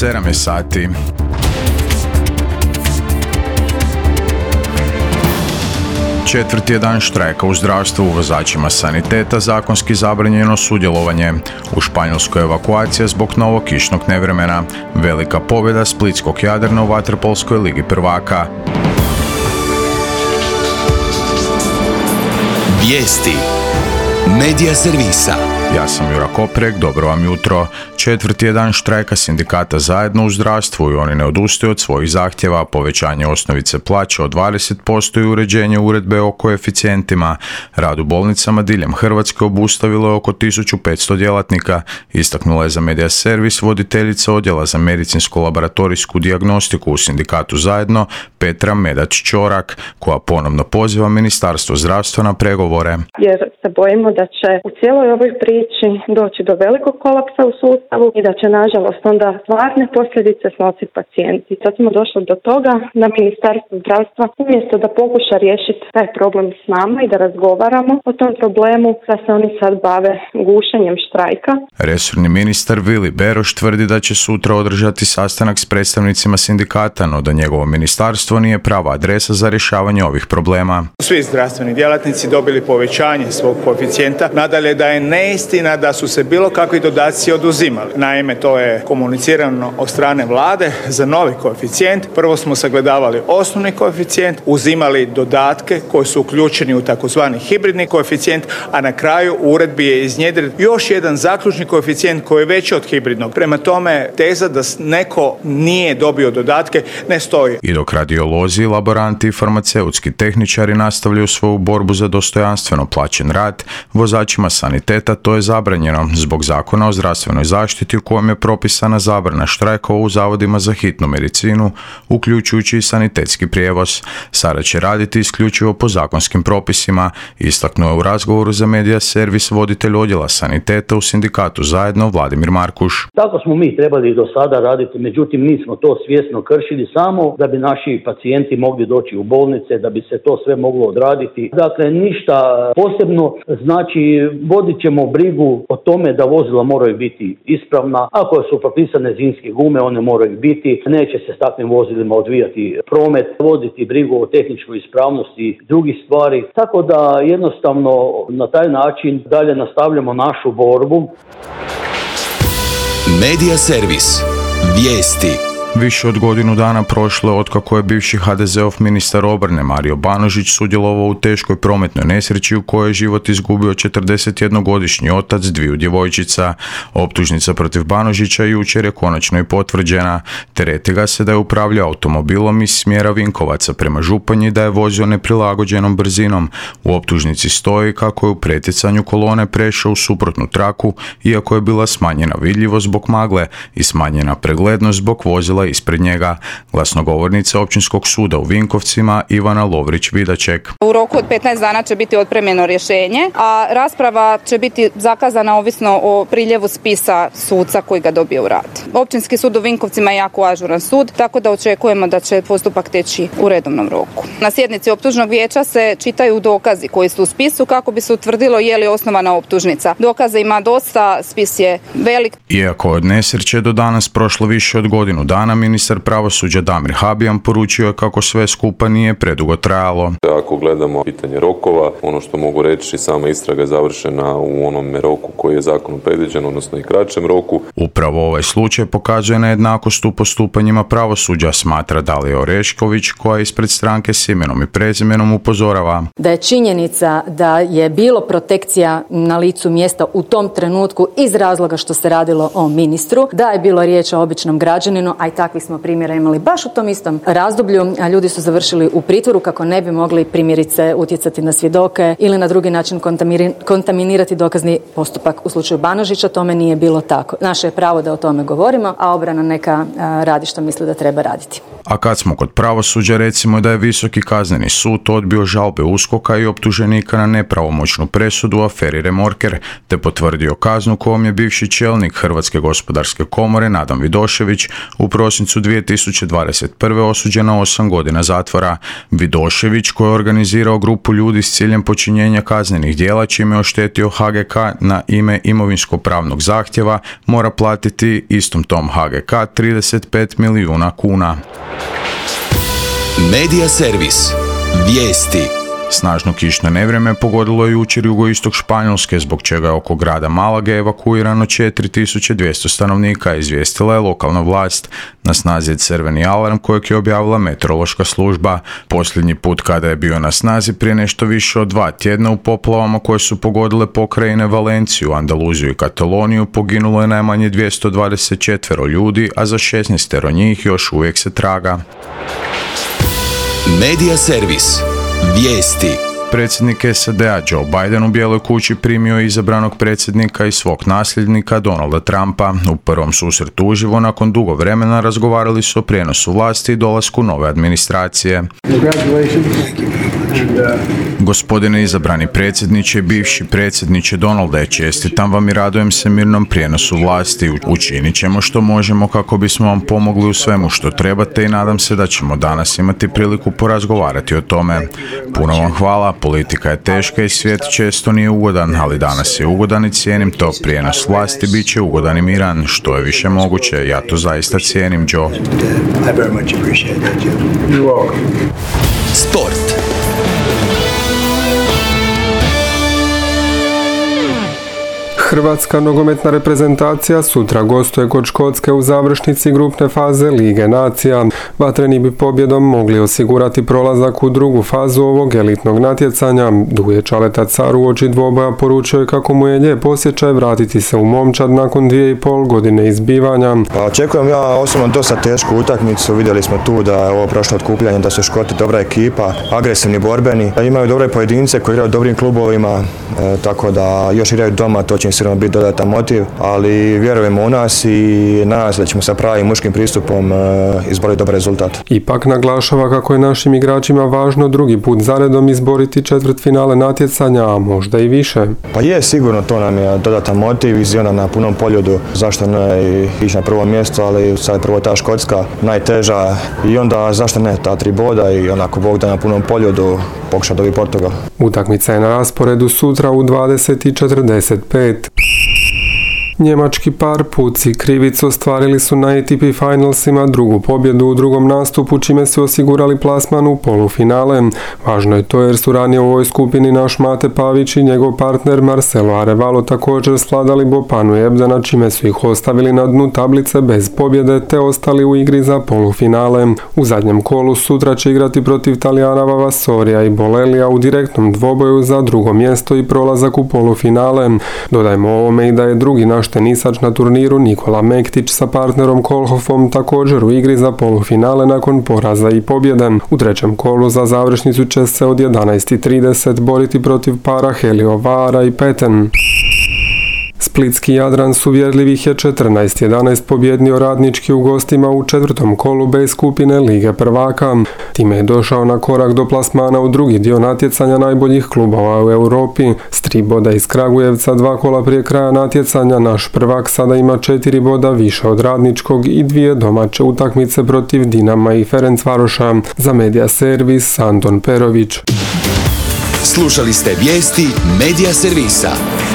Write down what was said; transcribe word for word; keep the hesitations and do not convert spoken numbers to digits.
sedam je sati. Četvrti je dan štrajka u zdravstvu. Vozačima saniteta zakonski zabranjeno sudjelovanje. U Španjolskoj evakuacija zbog novog kišnog nevremena. Velika pobjeda splitskog Jadrana u vaterpolskoj ligi prvaka. Vijesti Medija servisa. Ja sam Jura Koprek, dobro vam jutro. Četvrti je dan štrajka sindikata Zajedno u zdravstvu i oni ne odustaju od svojih zahtjeva. Povećanje osnovice plaće od dvadeset posto i uređenje uredbe o koeficijentima. Rad u bolnicama diljem Hrvatske obustavilo je oko tisuću petsto djelatnika, istaknula je za Medija servis voditeljica odjela za medicinsko-laboratorijsku dijagnostiku u sindikatu Zajedno Petra Medač-Ćorak, koja ponovno poziva Ministarstvo zdravstva na pregovore. Jer se bojimo da će u cijeloj ovoj priči doći do velikog kolapsa u sustavu i da će nažalost onda stvarne posljedice snositi pacijenti. Sad smo došli do toga da Ministarstvo zdravstva umjesto da pokuša riješiti taj problem s nama i da razgovaramo o tom problemu, da se oni sad bave gušenjem štrajka. Resorni ministar Vili Beroš tvrdi da će sutra održati sastanak s predstavnicima sindikata, no da njegovo ministarstvo nije prava adresa za rješavanje ovih problema. Svi zdravstveni djelatnici dobili povećanje svog koeficijenta, nadalje da je neistina da su se bilo kakvi dodaci oduzimali. Naime, to je komunicirano od strane vlade za novi koeficijent. Prvo smo sagledavali osnovni koeficijent, uzimali dodatke koji su uključeni u takozvani hibridni koeficijent, a na kraju u uredbi je iznjedren još jedan zaključni koeficijent koji je veći od hibridnog. Prema tome, teza da neko nije dobio dodatke ne stoji. I dok radiolozi, laboranti i farmaceutski tehničari nastavljaju svoju borbu za dostojanstveno plaćen rad, vozačima saniteta to je zabranjeno zbog Zakona o zdravstvenoj zaštiti u kojem je propisana zabrana štrajkova u zavodima za hitnu medicinu, uključujući i sanitetski prijevoz. Sada će raditi isključivo po zakonskim propisima, istaknuo je u razgovoru za Medija servis voditelj odjela saniteta u sindikatu Zajedno Vladimir Markuš. Tako smo mi trebali do sada raditi, međutim mi smo to svjesno kršili samo da bi naši pacijenti mogli doći u bolnice, da bi se to sve moglo odraditi. Dakle, ništa posebno, znači vodit ćemo brigu o tome da vozila moraju biti ispravna. Ako su propisane zimske gume, one moraju biti. Neće se s takvim vozilima odvijati promet, voditi brigu o tehničkoj ispravnosti drugih stvari. Tako da jednostavno na taj način dalje nastavljamo našu borbu. Medija servis. Vijesti. Više od godinu dana prošlo otkako je bivši ha de zeov ministar obrane Mario Banožić sudjelovao u teškoj prometnoj nesreći u kojoj je život izgubio četrdesetjednogodišnji otac dviju djevojčica. Optužnica protiv Banožića jučer je konačno i potvrđena. Tereti ga se da je upravljao automobilom iz smjera Vinkovaca prema Županji i da je vozio neprilagođenom brzinom. U optužnici stoji kako je u pretjecanju kolone prešao u suprotnu traku, iako je bila smanjena vidljivost zbog magle i smanjena preglednost zbog vozila ispred njega. Glasnogovornica Općinskog suda u Vinkovcima Ivana Lovrić-Vidaček. U roku od petnaest dana će biti otpremljeno rješenje, a rasprava će biti zakazana ovisno o priljevu spisa suca koji ga dobije u rad. Općinski sud u Vinkovcima je jako ažuran sud, tako da očekujemo da će postupak teći u redovnom roku. Na sjednici optužnog vijeća se čitaju dokazi koji su u spisu kako bi se utvrdilo je li osnovana optužnica. Dokaza ima dosta, spis je velik. Iako od nesreće do danas prošlo više od godinu dana, ministar pravosuđa Damir Habijan poručio je kako sve skupa nije predugo trajalo. Ako gledamo pitanje rokova, ono što mogu reći, sama istraga je završena u onom roku koji je zakonom predviđen, odnosno i kraćem roku. Upravo ovaj slučaj pokazuje nejednakost u postupanjima pravosuđa, smatra Dalija Orešković, koja ispred stranke s imenom i prezimenom upozorava. Da je činjenica da je bilo protekcija na licu mjesta u tom trenutku iz razloga što se radilo o ministru, da je bilo riječ o običnom građaninu, a i takvi smo primjera imali baš u tom istom razdoblju, a ljudi su završili u pritvoru kako ne bi mogli primjerice utjecati na svjedoke ili na drugi način kontaminirati dokazni postupak. U slučaju Banožića tome nije bilo tako. Naše je pravo da o tome govorimo, a obrana neka radi što misli da treba raditi. A kad smo kod pravosuđa, recimo da je Visoki kazneni sud odbio žalbe USKOK-a i optuženika na nepravomoćnu presudu u aferi Remorker, te potvrdio kaznu kojom je bivši čelnik Hrvatske gospodarske komore Nadan Vidošević u prosjeku prosincu dvije tisuće dvadeset prve osuđen na osam godina zatvora. Vidošević, koji je organizirao grupu ljudi s ciljem počinjenja kaznenih djela čime je oštetio H G K na ime imovinsko-pravnog zahtjeva, mora platiti istom tom H G K trideset pet milijuna kuna. Medija servis. Vijesti. Snažno kišno nevrijeme pogodilo je jučer jugoistok Španjolske, zbog čega je oko grada Malage evakuirano četiri tisuće dvjesto stanovnika, izvijestila je lokalna vlast. Na snazi je crveni alarm kojeg je objavila meteorološka služba. Posljednji put kada je bio na snazi prije nešto više od dva tjedna u poplavama koje su pogodile pokrajine Valenciju, Andaluziju i Kataloniju poginulo je najmanje dvjesto dvadeset četiri ljudi, a za šesnaest njih još uvijek se traga. Medija servis. Vijesti. Predsjednik S A D-a Joe Biden u Bijeloj kući primio je izabranog predsjednika i svog nasljednika Donalda Trumpa. U prvom susretu uživo nakon dugo vremena razgovarali su o prijenosu vlasti i dolasku nove administracije. Gospodine izabrani predsjedniče i bivši predsjedniče Donalde, čestitam vam i radujem se mirnom prijenosu vlasti. Učinit ćemo što možemo kako bismo vam pomogli u svemu što trebate i nadam se da ćemo danas imati priliku porazgovarati o tome. Puno vam hvala, politika je teška i svijet često nije ugodan, ali danas je ugodan i cijenim to. Prijenos vlasti bit će ugodan i miran, što je više moguće. Ja to zaista cijenim, Joe. Sport. Hrvatska nogometna reprezentacija sutra gostuje kod Škotske u završnici grupne faze Lige nacija. Vatreni bi pobjedom mogli osigurati prolazak u drugu fazu ovog elitnog natjecanja. Duje Čaleta Car uoči dvoboja poručio je kako mu je lijep osjećaj vratiti se u momčad nakon dvije i pol godine izbivanja. Pa očekujem ja osobno dosta tešku utakmicu. Vidjeli smo tu da je ovo prošlo otkupljanje, da su Škoti dobra ekipa, agresivni, borbeni. Imaju dobre pojedince koji igraju u dobrim klubovima, e, tako da još igraju doma, to će im sigurno biti dodatan motiv, ali vjerujemo u nas i nadam se da ćemo sa pravim muškim pristupom e, izboriti dobar rezultat. Ipak naglašava kako je našim igračima važno drugi put zaredom izboriti četvrtfinale natjecanja, a možda i više. Pa je, sigurno to nam je dodatan motiv i onda na punom poljudu, zašto ne ići na prvo mjesto, ali sad je prvo ta Škotska najteža i onda zašto ne ta tri boda i onako Bog da na punom poljudu pokuša dobiti Portugal. Utakmica je na rasporedu sutra u dvadeset i četrdeset pet. Njemački par Puci Krivic ostvarili su na A T P Finalsima drugu pobjedu u drugom nastupu, čime su osigurali plasman u polufinale. Važno je to jer su ranije u ovoj skupini naš Mate Pavić i njegov partner Marcelo Arevalo također svladali Bopanu i Ebdena, čime su ih ostavili na dnu tablice bez pobjede te ostali u igri za polufinale. U zadnjem kolu sutra će igrati protiv Talijana Vavasorija i Bolelija u direktnom dvoboju za drugo mjesto i prolazak u polufinale. Dodajmo ovome i da je drugi naš tenisač na turniru Nikola Mektić sa partnerom Kolhofom također u igri za polufinale nakon poraza i pobjede. U trećem kolu za završnicu će se od jedanaest i trideset boriti protiv para Helio Vara i Peten. Splitski Jadran s uvjerljivih je četrnaest jedanaest pobjednio Radnički u gostima u četvrtom kolu B skupine Lige prvaka. Time je došao na korak do plasmana u drugi dio natjecanja najboljih klubova u Europi. S tri boda iz Kragujevca dva kola prije kraja natjecanja naš prvak sada ima četiri boda više od Radničkog i dvije domaće utakmice protiv Dinama i Ferencvaroša. Za Medija servis Anton Perović. Slušali ste vijesti Medija servisa.